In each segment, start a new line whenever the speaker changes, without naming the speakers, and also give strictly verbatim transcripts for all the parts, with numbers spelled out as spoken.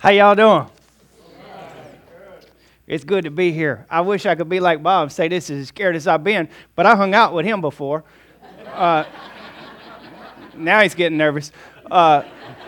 How y'all doing? It's good to be here. I wish I could be like Bob and say this is as scared as I've been, but I hung out with him before. Uh, now he's getting nervous. Uh,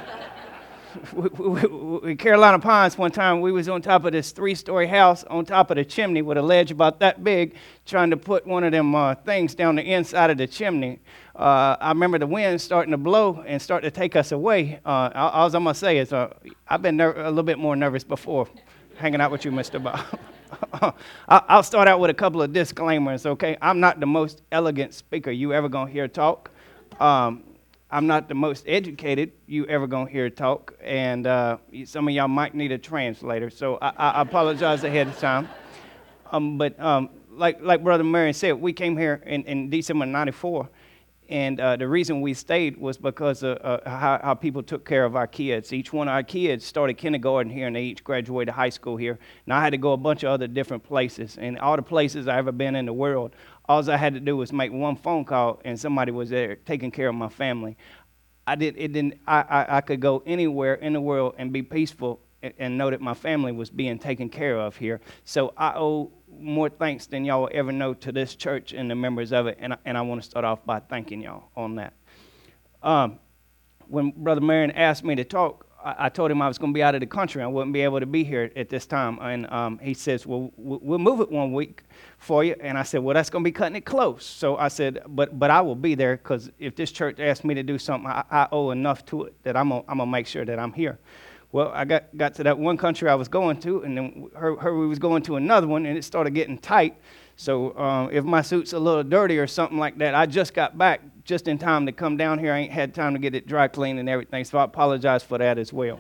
in Carolina Pines one time, we was on top of this three-story house on top of the chimney with a ledge about that big, trying to put one of them uh, things down the inside of the chimney. Uh, I remember the wind starting to blow and start to take us away. Uh, all, all I'm going to say is uh, I've been ner- a little bit more nervous before hanging out with you, Mister Bob. I'll start out with a couple of disclaimers, okay? I'm not the most elegant speaker you ever going to hear talk. Um, I'm not the most educated you ever going to hear talk, and uh, some of y'all might need a translator, so I, I apologize ahead of time. Um, but um, like like Brother Marion said, we came here in, in December ninety-four, and uh, the reason we stayed was because of uh, how, how people took care of our kids. Each one of our kids started kindergarten here, and they each graduated high school here. And I had to go a bunch of other different places, and all the places I've ever been in the world, all I had to do was make one phone call, and somebody was there taking care of my family. I did. It didn't. I, I, I could go anywhere in the world and be peaceful and, and know that my family was being taken care of here. So I owe more thanks than y'all will ever know to this church and the members of it, and I, and I want to start off by thanking y'all on that. Um, when Brother Marion asked me to talk, I, I told him I was going to be out of the country. I wouldn't be able to be here at this time, and um, he says, well, we'll move it one week for you. And I said, well, that's going to be cutting it close. So I said, but but I will be there, because if this church asks me to do something, I, I owe enough to it that I'm going I'm to make sure that I'm here. Well, I got, got to that one country I was going to, and then heard, heard we was going to another one, and it started getting tight. So um, if my suit's a little dirty or something like that, I just got back just in time to come down here. I ain't had time to get it dry cleaned and everything, so I apologize for that as well.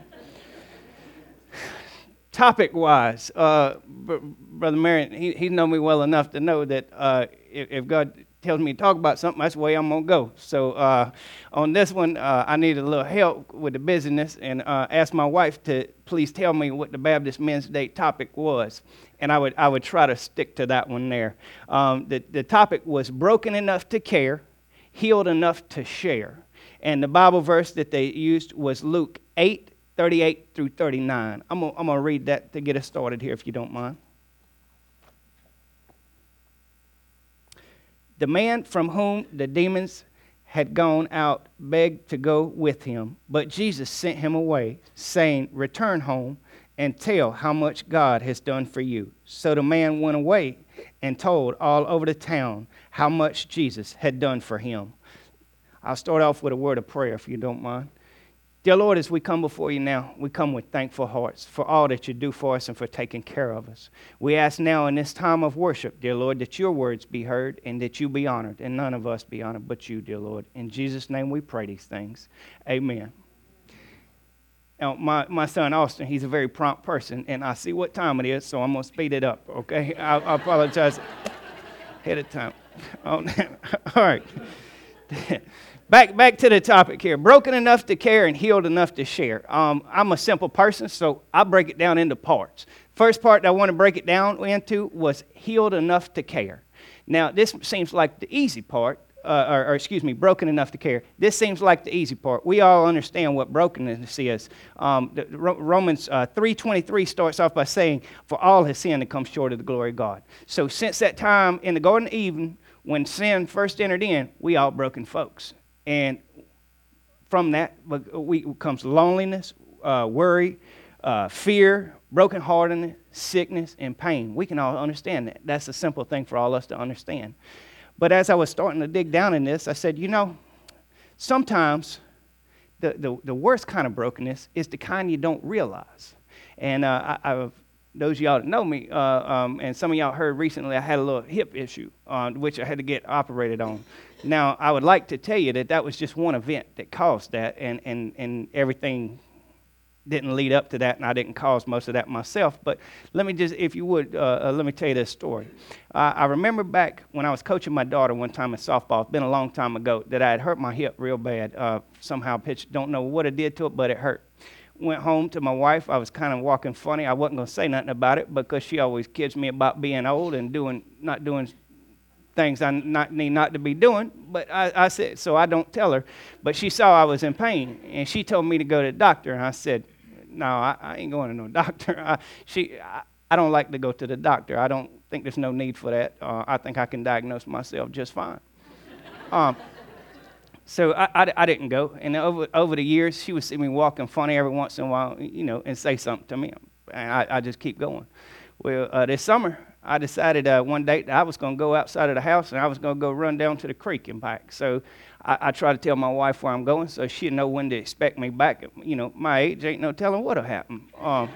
Topic-wise, uh, Brother Marion, he, he know me well enough to know that uh, if, if God tells me to talk about something, that's the way I'm going to go. So uh, on this one, uh, I need a little help with the busyness, and uh, asked my wife to please tell me what the Baptist Men's Day topic was, and I would I would try to stick to that one there. Um, the, the topic was broken enough to care, healed enough to share, and the Bible verse that they used was Luke eight, thirty-eight through thirty-nine. I'm going I'm to read that to get us started here, if you don't mind. The man from whom the demons had gone out begged to go with him, but Jesus sent him away, saying, return home and tell how much God has done for you. So the man went away and told all over the town how much Jesus had done for him. I'll start off with a word of prayer, if you don't mind. Dear Lord, as we come before you now, we come with thankful hearts for all that you do for us and for taking care of us. We ask now in this time of worship, dear Lord, that your words be heard and that you be honored, and none of us be honored but you, dear Lord. In Jesus' name we pray these things. Amen. Now, my, my son, Austin, he's a very prompt person, and I see what time it is, so I'm going to speed it up, okay? I, I apologize ahead of time. All right. Back back to the topic here. Broken enough to care and healed enough to share. Um, I'm a simple person, so I break it down into parts. First part that I want to break it down into was healed enough to care. Now, this seems like the easy part, uh, or, or excuse me, broken enough to care. This seems like the easy part. We all understand what brokenness is. Um, the, Romans uh, three twenty-three starts off by saying, for all has sinned and come short of the glory of God. So since that time in the Garden of Eden, when sin first entered in, we all broken folks. And from that we, comes loneliness, uh, worry, uh, fear, brokenheartedness, sickness, and pain. We can all understand that. That's a simple thing for all us to understand. But as I was starting to dig down in this, I said, you know, sometimes the, the, the worst kind of brokenness is the kind you don't realize. And uh, I, I've those of y'all that know me, uh, um, and some of y'all heard recently I had a little hip issue, uh, which I had to get operated on. Now, I would like to tell you that that was just one event that caused that, and, and, and everything didn't lead up to that, and I didn't cause most of that myself. But let me just, if you would, uh, uh, let me tell you this story. Uh, I remember back when I was coaching my daughter one time in softball, it's been a long time ago, that I had hurt my hip real bad. Uh, somehow pitched, don't know what it did to it, but it hurt. Went home to my wife. I was kind of walking funny. I wasn't going to say nothing about it because she always kids me about being old and doing not doing things I not, need not to be doing. But I, I said, so I don't tell her. But she saw I was in pain, and she told me to go to the doctor. And I said, no, I, I ain't going to no doctor. I, she, I, I don't like to go to the doctor. I don't think there's no need for that. Uh, I think I can diagnose myself just fine. um, so I, I, I didn't go. And over over the years, she would see me walking funny every once in a while, you know, and say something to me. And I, I just keep going. Well, uh, this summer, I decided uh, one day that I was going to go outside of the house and I was going to go run down to the creek and back. So I, I try to tell my wife where I'm going so she'd know when to expect me back. You know, my age ain't no telling what'll happen. Um,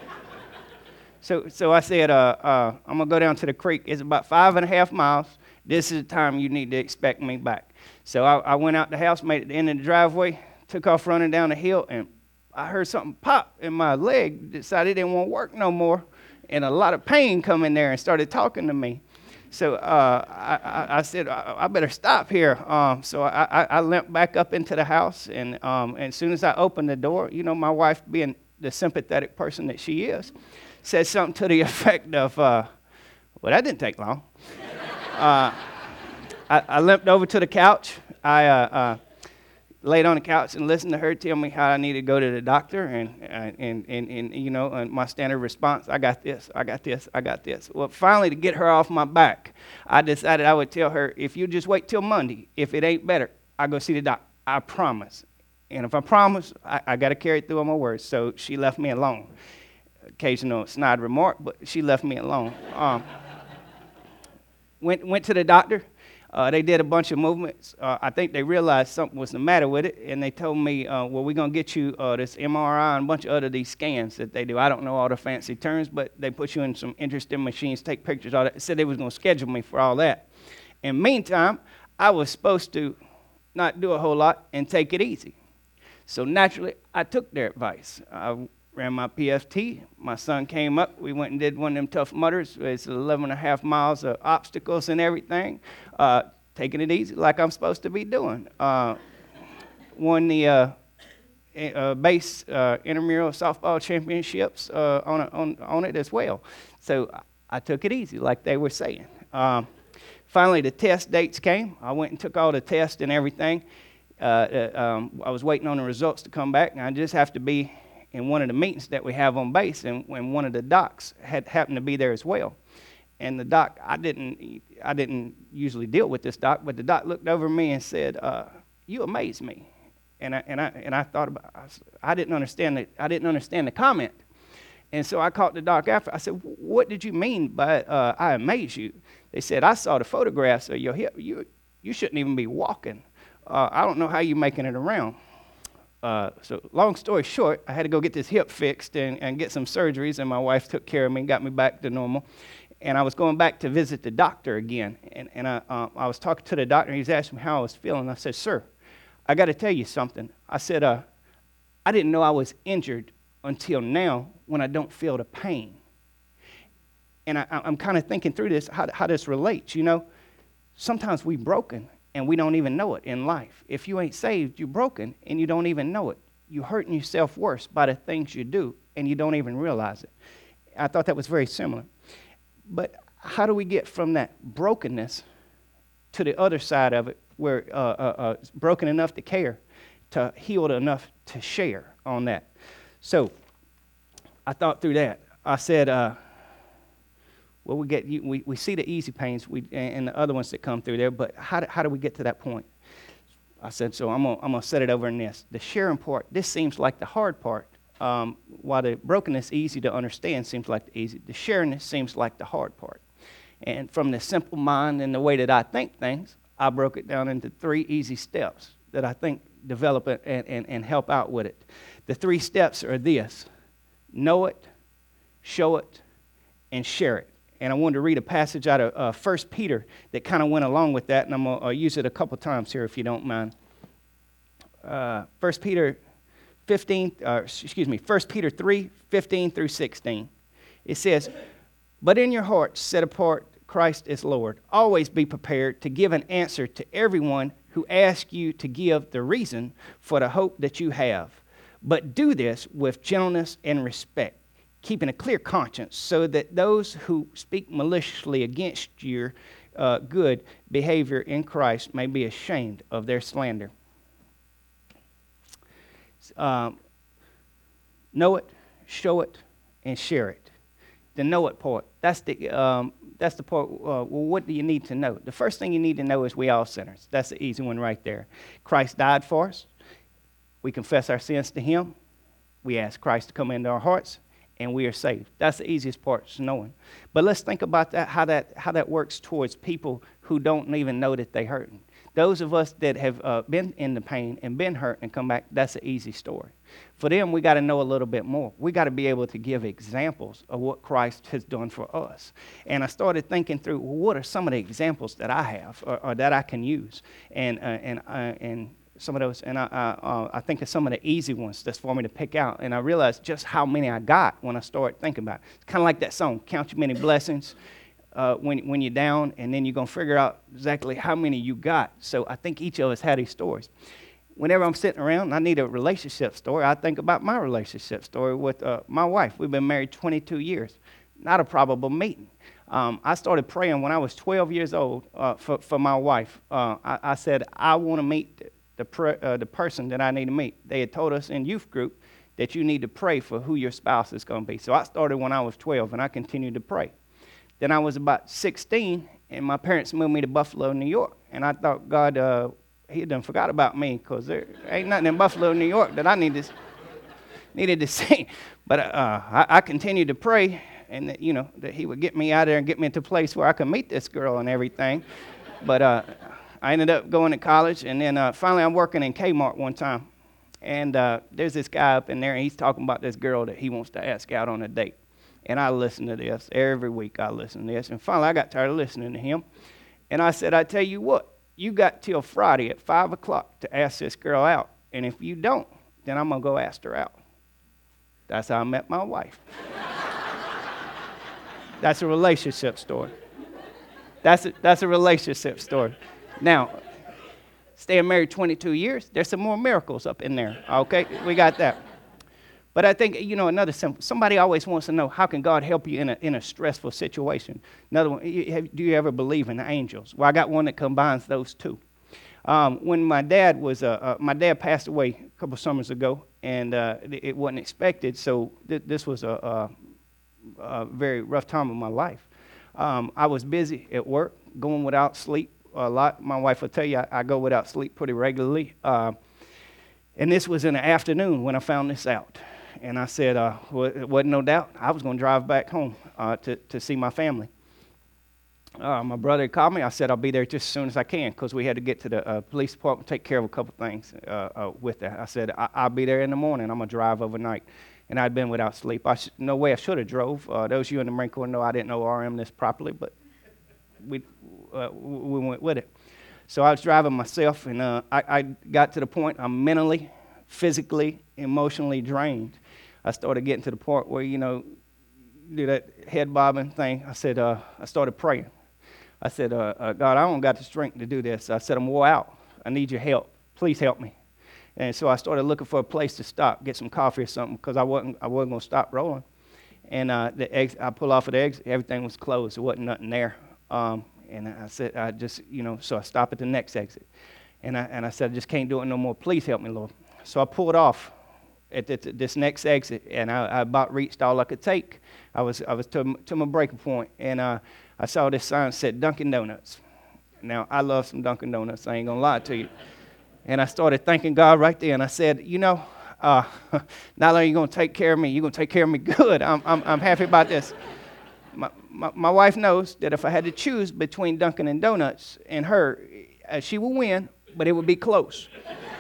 so so I said, uh, uh, I'm going to go down to the creek. It's about five and a half miles. This is the time you need to expect me back. So I, I went out the house, made it to the end of the driveway, took off running down the hill, and I heard something pop in my leg, decided it didn't want to work no more. And a lot of pain come in there and started talking to me. So uh, I, I, I said, I, I better stop here. Um, so I, I, I limped back up into the house. And, um, and as soon as I opened the door, you know, my wife, being the sympathetic person that she is, said something to the effect of, uh, well, that didn't take long. uh, I, I limped over to the couch. I uh, uh, laid on the couch and listened to her tell me how I needed to go to the doctor, and, uh, and, and, and you know, and my standard response, I got this, I got this, I got this. Well, finally, to get her off my back, I decided I would tell her, if you just wait till Monday, if it ain't better, I'll go see the doctor. I promise. And if I promise, I, I got to carry through on my words. So she left me alone. Occasional snide remark, but she left me alone. Um, went, went to the doctor. Uh, they did a bunch of movements. Uh, I think they realized something was the matter with it, and they told me, uh, well, we're going to get you uh, this M R I and a bunch of other these scans that they do. I don't know all the fancy terms, but they put you in some interesting machines, take pictures, all that. They said they was going to schedule me for all that. In the meantime, I was supposed to not do a whole lot and take it easy. So naturally, I took their advice. I ran my P F T. My son came up. We went and did one of them Tough Mudders. It's eleven and a half miles of obstacles and everything. Uh, taking it easy like I'm supposed to be doing. Uh, won the uh, uh, base uh, intramural softball championships uh, on, a, on, on it as well. So I took it easy like they were saying. Um, finally, the test dates came. I went and took all the tests and everything. Uh, uh, um, I was waiting on the results to come back, and I just have to be in one of the meetings that we have on base, and when one of the docs had happened to be there as well. And the doc, I didn't, I didn't usually deal with this doc, but the doc looked over me and said, uh, "You amaze me." And I and I and I thought about, I, I didn't understand the, I didn't understand the comment. And so I called the doc after. I said, "What did you mean by uh, I amaze you?" They said, "I saw the photographs of your hip. You you shouldn't even be walking. Uh, I don't know how you're making it around." Uh, so long story short, I had to go get this hip fixed and, and get some surgeries, and my wife took care of me and got me back to normal. And I was going back to visit the doctor again, and, and I, uh, I was talking to the doctor, and he was asking me how I was feeling. I said, "Sir, I got to tell you something." I said, uh, "I didn't know I was injured until now when I don't feel the pain." And I, I'm kind of thinking through this, how, how this relates. You know, sometimes we broken, and we don't even know it in life. If you ain't saved, you're broken, and you don't even know it. You're hurting yourself worse by the things you do, and you don't even realize it. I thought that was very similar. But how do we get from that brokenness to the other side of it, where uh, uh, uh, it's broken enough to care, to healed enough to share on that? So I thought through that. I said, uh, well, we get we, we see the easy pains we, and the other ones that come through there, but how do, how do we get to that point? I said, so I'm gonna, I'm gonna set it over in this. The sharing part, this seems like the hard part. Um, while the brokenness easy to understand seems like the easy, the sharingness seems like the hard part. And from the simple mind and the way that I think things, I broke it down into three easy steps that I think develop it and, and, and help out with it. The three steps are this: know it, show it, and share it. And I wanted to read a passage out of uh, First Peter that kind of went along with that, and I'm going to uh, use it a couple times here if you don't mind. Uh, First Peter fifteen, uh, excuse me, First Peter three, fifteen through sixteen. It says, "But in your hearts set apart Christ as Lord. Always be prepared to give an answer to everyone who asks you to give the reason for the hope that you have. But do this with gentleness and respect, keeping a clear conscience, so that those who speak maliciously against your uh, good behavior in Christ may be ashamed of their slander." Um, know it, show it, and share it. The know it part. That's the um, that's the part. Uh, well, what do you need to know? The first thing you need to know is we all sinners. That's the easy one right there. Christ died for us. We confess our sins to him. We ask Christ to come into our hearts, and we are saved. That's the easiest part, is knowing. But let's think about that, how that how that works towards people who don't even know that they're hurting. Those of us that have uh, been in the pain and been hurt and come back, that's an easy story. For them, we got to know a little bit more. We got to be able to give examples of what Christ has done for us. And I started thinking through, well, what are some of the examples that I have or, or that I can use? And uh, and uh, and some of those, and I uh, uh, I think of some of the easy ones that's for me to pick out. And I realized just how many I got when I started thinking about it. It's kind of like that song, Count Your Many Blessings. Uh, when when you're down, and then you're going to figure out exactly how many you got. So I think each of us had these stories. Whenever I'm sitting around and I need a relationship story, I think about my relationship story with uh, my wife. We've been married twenty-two years. Not a probable meeting. Um, I started praying when I was twelve years old uh, for, for my wife. Uh, I, I said, I want to meet the, pre- uh, the person that I need to meet. They had told us in youth group that you need to pray for who your spouse is going to be. So I started when I was twelve, and I continued to pray. Then I was about sixteen, and my parents moved me to Buffalo, New York. And I thought God, uh, he done forgot about me, because there ain't nothing in Buffalo, New York that I need to, needed to see. But uh, I, I continued to pray, and that, you know, that he would get me out there and get me to a place where I could meet this girl and everything. But uh, I ended up going to college, and then uh, finally I'm working in Kmart one time. And uh, there's this guy up in there, and he's talking about this girl that he wants to ask out on a date. And I listened to this. Every week I listened to this. And finally I got tired of listening to him. And I said, I tell you what, you got till Friday at five o'clock to ask this girl out. And if you don't, then I'm going to go ask her out. That's how I met my wife. That's a relationship story. That's a, that's a relationship story. Now, staying married twenty-two years, there's some more miracles up in there. Okay, we got that. But I think, you know, another simple, somebody always wants to know, how can God help you in a in a stressful situation? Another one, do you ever believe in angels? Well, I got one that combines those two. Um, when my dad was, uh, uh, my dad passed away a couple summers ago, and uh, it wasn't expected, so th- this was a, a, a very rough time of my life. Um, I was busy at work, going without sleep a lot. My wife will tell you I, I go without sleep pretty regularly. Uh, and this was in the afternoon when I found this out. And I said, uh, well, it wasn't no doubt, I was going to drive back home uh, to, to see my family. Uh, my brother called me. I said, I'll be there just as soon as I can, because we had to get to the uh, police department, take care of a couple things uh, uh, with that. I said, I- I'll be there in the morning. I'm going to drive overnight. And I'd been without sleep. I sh- no way I should have drove. Uh, those of you in the Marine Corps know I didn't know R M this properly, but we uh, we went with it. So I was driving myself, and uh, I, I got to the point I'm mentally, physically, emotionally drained. I started getting to the point where, you know, do that head bobbing thing. I said, uh, I started praying. I said, uh, uh, God, I don't got the strength to do this. I said, I'm wore out. I need your help. Please help me. And so I started looking for a place to stop, get some coffee or something, because I wasn't I wasn't going to stop rolling. And uh, the ex- I pull off of the exit. Everything was closed. There wasn't nothing there. Um, and I said, I just, you know, so I stopped at the next exit. And I, and I said, I just can't do it no more. Please help me, Lord. So I pulled off at this next exit, and I, I about reached all I could take. I was I was to, to my breaking point, and uh, I saw this sign that said Dunkin' Donuts. Now, I love some Dunkin' Donuts. I ain't going to lie to you. And I started thanking God right there, and I said, you know, uh, not only are you going to take care of me, you're going to take care of me good. I'm I'm, I'm happy about this. My, my, my wife knows that if I had to choose between Dunkin' and Donuts and her, uh, she will win, but it would be close.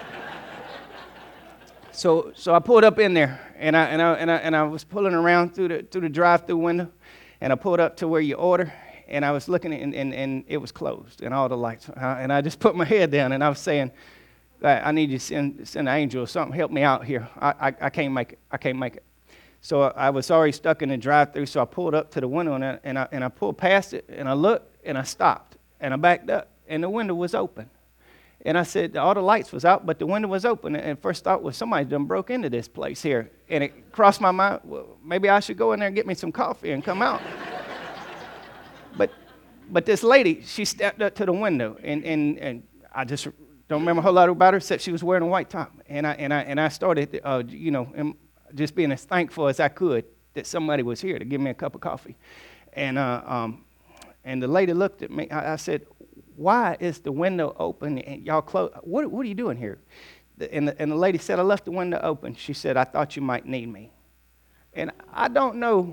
So so I pulled up in there, and I and I and I, and I was pulling around through the through the drive-through window, and I pulled up to where you order, and I was looking, and, and, and it was closed, and all the lights, and I just put my head down, and I was saying, I need you to send, send an angel or something, help me out here. I, I, I can't make it. I can't make it. So I, I was already stuck in the drive-through, so I pulled up to the window, and I, and I and I pulled past it, and I looked, and I stopped, and I backed up, and the window was open. And I said, all the lights was out, but the window was open. And first thought was, somebody done broke into this place here. And it crossed my mind, well, maybe I should go in there and get me some coffee and come out. but but this lady, she stepped up to the window, and, and, and I just don't remember a whole lot about her, except she was wearing a white top. And I and I and I started, uh, you know, just being as thankful as I could that somebody was here to give me a cup of coffee. And uh, um, and the lady looked at me. I, I said, "Why is the window open and y'all close? What What are you doing here?" The, and, the, and the lady said, "I left the window open." She said, "I thought you might need me." And I don't know.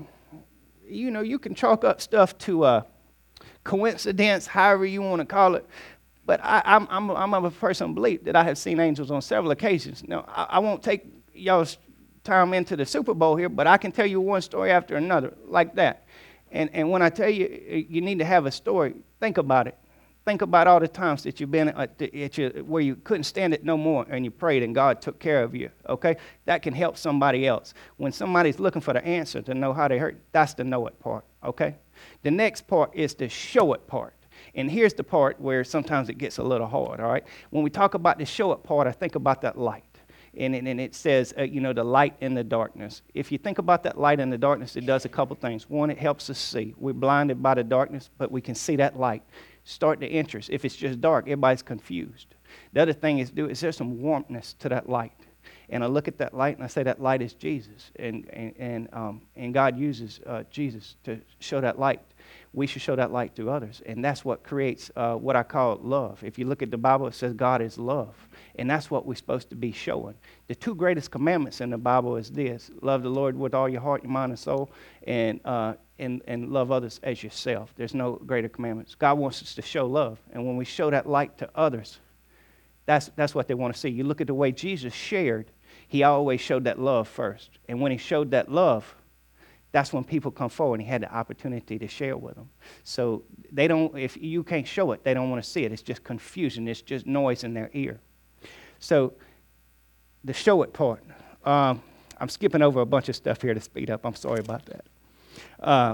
You know, you can chalk up stuff to uh, coincidence, however you want to call it. But I, I'm, I'm, I'm of a personal belief that I have seen angels on several occasions. Now, I, I won't take y'all's time into the Super Bowl here, but I can tell you one story after another like that. And, and when I tell you you need to have a story, think about it. Think about all the times that you've been at, at your, where you couldn't stand it no more and you prayed and God took care of you, okay? That can help somebody else. When somebody's looking for the answer to know how they hurt, that's the know it part, okay? The next part is the show it part. And here's the part where sometimes it gets a little hard, all right? When we talk about the show it part, I think about that light. And, and, and it says, uh, you know, the light in the darkness. If you think about that light in the darkness, it does a couple things. One, it helps us see. We're blinded by the darkness, but we can see that light. Start the interest. If it's just dark, everybody's confused. The other thing is, do is there some warmthness to that light? And I look at that light and I say that light is Jesus. And, and, and, um, and God uses uh, Jesus to show that light. We should show that light to others. And that's what creates uh, what I call love. If you look at the Bible, it says God is love. And that's what we're supposed to be showing. The two greatest commandments in the Bible is this: love the Lord with all your heart, your mind, and soul, and, uh, and, and love others as yourself. There's no greater commandments. God wants us to show love. And when we show that light to others, that's, that's what they want to see. You look at the way Jesus shared, he always showed that love first. And when he showed that love, that's when people come forward and he had the opportunity to share with them. So they don't, if you can't show it, they don't want to see it. It's just confusion. It's just noise in their ear. So the show it part. Um, I'm skipping over a bunch of stuff here to speed up. I'm sorry about that. Uh,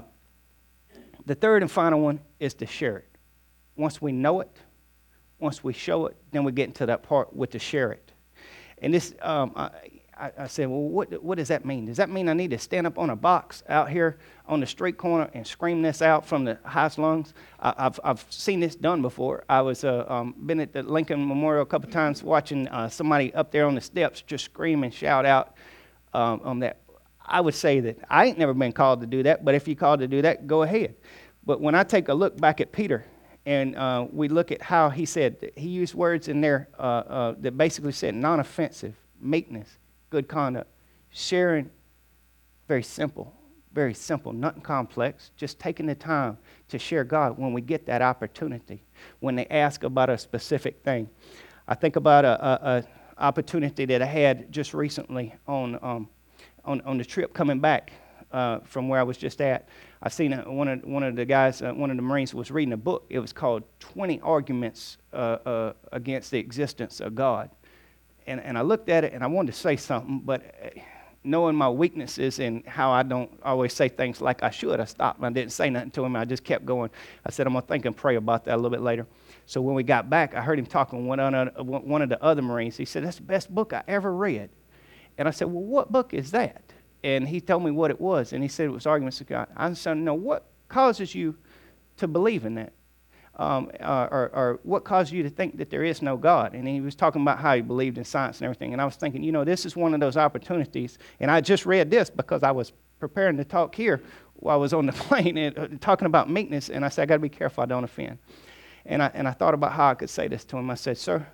the third and final one is to share it. Once we know it, once we show it, then we get into that part with to share it. And this, um, I, I, I said, well, what, what does that mean? Does that mean I need to stand up on a box out here on the street corner and scream this out from the highest lungs? I, I've, I've seen this done before. I was uh, um, been at the Lincoln Memorial a couple times watching uh, somebody up there on the steps just scream and shout out um, on that. I would say that I ain't never been called to do that, but if you're called to do that, go ahead. But when I take a look back at Peter, and uh, we look at how he said, he used words in there uh, uh, that basically said non-offensive, meekness, good conduct, sharing, very simple, very simple, nothing complex, just taking the time to share God when we get that opportunity, when they ask about a specific thing. I think about a, a, a opportunity that I had just recently on um, on, on the trip coming back uh, from where I was just at. I seen a, one of one of the guys, uh, one of the Marines was reading a book. It was called twenty Arguments uh, uh, Against the Existence of God. And, and I looked at it, and I wanted to say something, but knowing my weaknesses and how I don't always say things like I should, I stopped and I didn't say nothing to him. I just kept going. I said, I'm going to think and pray about that a little bit later. So when we got back, I heard him talking with one of, one of the other Marines. He said, that's the best book I ever read. And I said, well, what book is that? And he told me what it was, and he said it was Arguments of God. I said, no, what causes you to believe in that? Um, uh, or, or what caused you to think that there is no God? And he was talking about how he believed in science and everything. And I was thinking, you know, this is one of those opportunities. And I just read this because I was preparing to talk here while I was on the plane and uh, talking about meekness. And I said, I got to be careful I don't offend. And I, and I thought about how I could say this to him. I said, sir,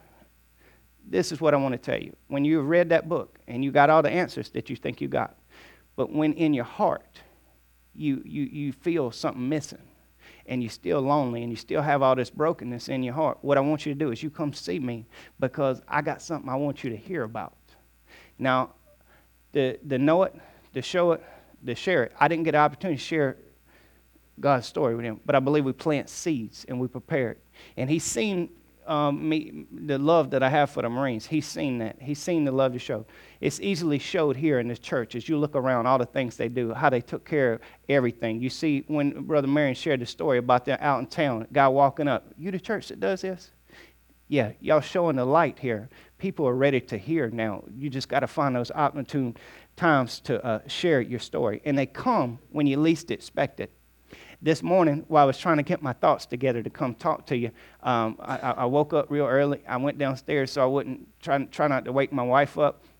this is what I want to tell you. When you read that book and you got all the answers that you think you got, but when in your heart you you you feel something missing, and you're still lonely, and you still have all this brokenness in your heart, what I want you to do is you come see me because I got something I want you to hear about. Now, the, the know it, the show it, the share it. I didn't get an opportunity to share God's story with him, but I believe we plant seeds and we prepare it. And he's seen um, me, the love that I have for the Marines. He's seen that. He's seen the love to show. It's easily showed here in this church as you look around all the things they do, how they took care of everything. You see when Brother Marion shared the story about that out in town, a guy walking up, you the church that does this? Yeah, y'all showing the light here. People are ready to hear now. You just got to find those opportune times to uh, share your story. And they come when you least expect it. This morning, while I was trying to get my thoughts together to come talk to you, um, I, I woke up real early. I went downstairs so I wouldn't try, try not to wake my wife up.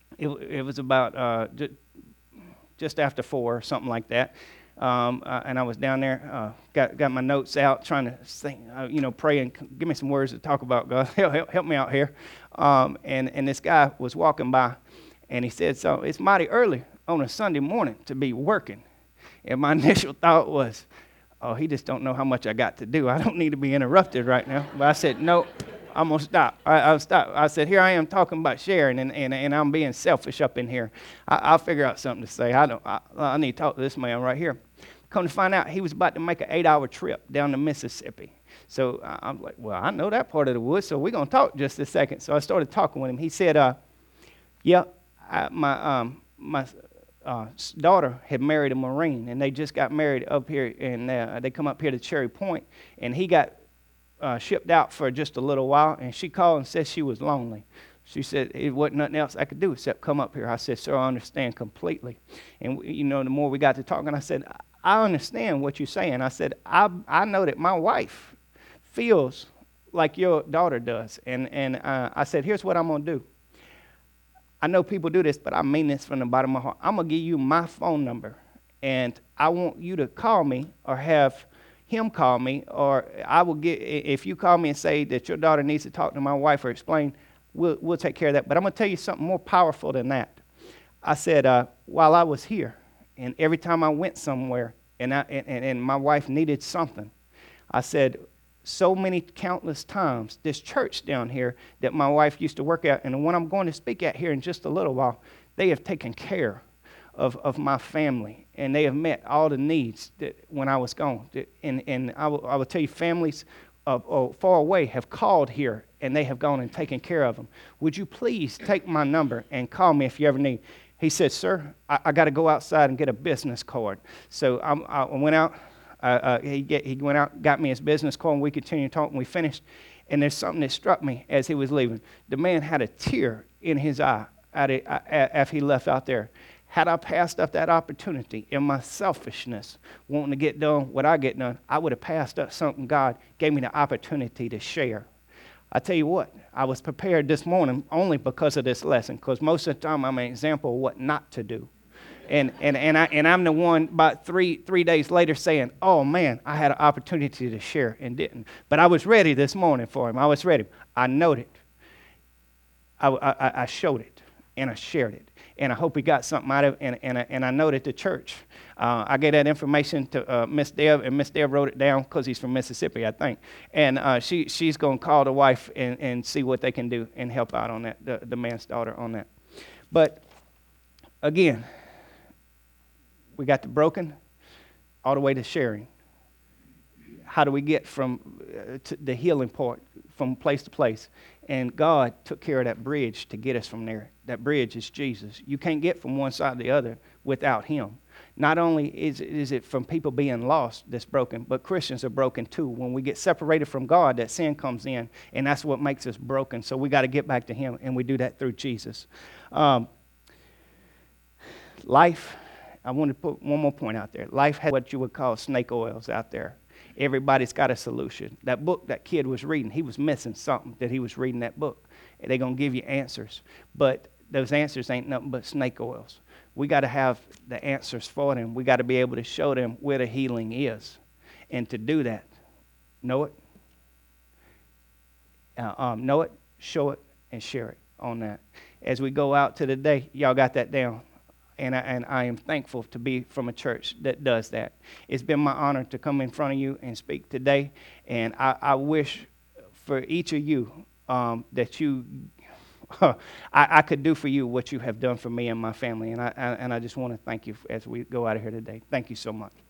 It, it was about uh, just, just after four or something like that. Um, uh, and I was down there, uh, got got my notes out, trying to think, uh, you know, pray and give me some words to talk about. God, help, help, help me out here. Um, and and this guy was walking by, and he said, "So it's mighty early on a Sunday morning to be working." And my initial thought was, "Oh, he just don't know how much I got to do. I don't need to be interrupted right now." But I said, "No, I'm gonna stop. I, I'll stop." I said, "Here I am talking about sharing, and, and, and I'm being selfish up in here. I, I'll figure out something to say. I don't. I, I need to talk to this man right here." Come to find out, he was about to make an eight-hour trip down to Mississippi. So I'm like, "Well, I know that part of the woods, so we're gonna talk just a second." So I started talking with him. He said, uh, "Yeah, I, my um, my uh, daughter had married a Marine, and they just got married up here, and uh, they come up here to Cherry Point, and he got uh, shipped out for just a little while, and she called and said she was lonely." She said, "It wasn't nothing else I could do except come up here." I said, "Sir, I understand completely." And, you know, the more we got to talking, I said, "I understand what you're saying." I said, I, I know that my wife feels like your daughter does. And, and uh, I said, "Here's what I'm going to do. I know people do this, but I mean this from the bottom of my heart. I'm going to give you my phone number, and I want you to call me or have him call me, or I will get, if you call me and say that your daughter needs to talk to my wife or explain, we'll, we'll take care of that. But I'm going to tell you something more powerful than that." I said, uh, while I was here, and every time I went somewhere and, I, and, and my wife needed something, I said, so many countless times, this church down here that my wife used to work at, and the one I'm going to speak at here in just a little while, they have taken care of, of my family, and they have met all the needs that when I was gone. And, and I, will, I will tell you, families uh, oh, far away have called here, and they have gone and taken care of them. Would you please take my number and call me if you ever need? He said, "Sir, I, I got to go outside and get a business card." So I'm, I went out. Uh, uh, he, get, he went out, got me his business card, and we continued talking. We finished, and there's something that struck me as he was leaving. The man had a tear in his eye after he left out there. Had I passed up that opportunity in my selfishness, wanting to get done what I get done, I would have passed up something God gave me the opportunity to share. I tell you what, I was prepared this morning only because of this lesson, because most of the time I'm an example of what not to do. And and and, I, and I'm the one about three three days later saying, "Oh, man, I had an opportunity to share and didn't." But I was ready this morning for him. I was ready. I knowed it. I, I, I showed it, and I shared it. And I hope he got something out of it, and, and, I, and I know that the church, uh, I gave that information to uh, Miss Deb, and Miss Deb wrote it down because he's from Mississippi, I think. And uh, she she's going to call the wife and, and see what they can do and help out on that, the, the man's daughter on that. But, again, we got the broken all the way to sharing. How do we get from uh, to the healing part, from place to place? And God took care of that bridge to get us from there. That bridge is Jesus. You can't get from one side to the other without him. Not only is, is it from people being lost that's broken, but Christians are broken too. When we get separated from God, that sin comes in, and that's what makes us broken. So we got to get back to him, and we do that through Jesus. Um, life, I want to put one more point out there. Life has what you would call snake oils out there. Everybody's got a solution. That book that kid was reading, he was missing something that he was reading that book. They're going to give you answers. But those answers ain't nothing but snake oils. We got to have the answers for them. We got to be able to show them where the healing is. And to do that, know it, uh, um, know it, show it, and share it on that. As we go out to the day, y'all got that down. And I, and I am thankful to be from a church that does that. It's been my honor to come in front of you and speak today. And I, I wish for each of you um, that you, I, I could do for you what you have done for me and my family. And I, I, and I just want to thank you as we go out of here today. Thank you so much.